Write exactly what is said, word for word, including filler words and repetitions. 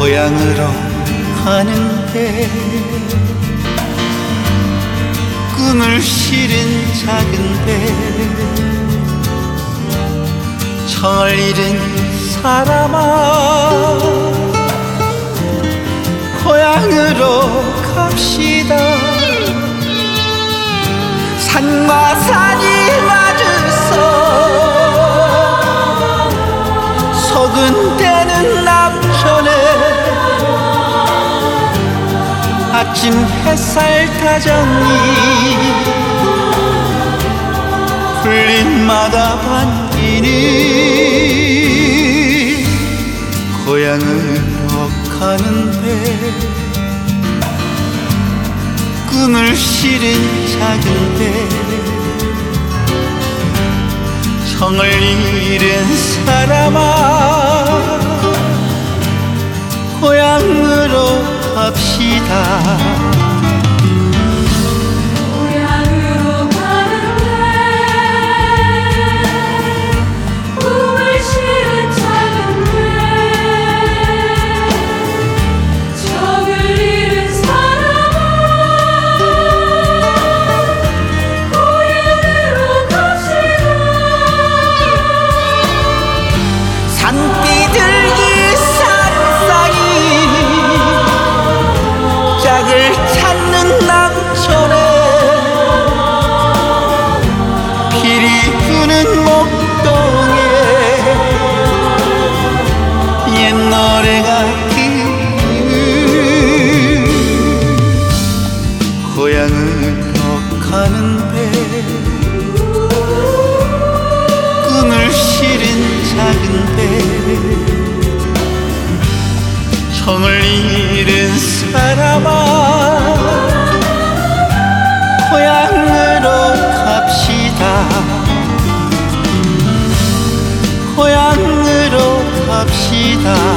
고향으로 가는데 꿈을 실은 작은 배 정을 잃은 사람아 고향으로 갑시다. 산과 산이 맞으서 소근대는 남촌에 아침 햇살 다정히 풀잎마다 반기는 고향으로 가는데 꿈을 실은 작은 배 정을 잃은 사람아 고향으로 갑시다. 산비둘기 산상이 짝을 찾는 남촌에 피리 부는 목동에 옛 노래가 그 고향으로 가는데 꿈을 실은 작은 배 정을 잃은 사람아 고향으로 갑시다. 고향으로 갑시다.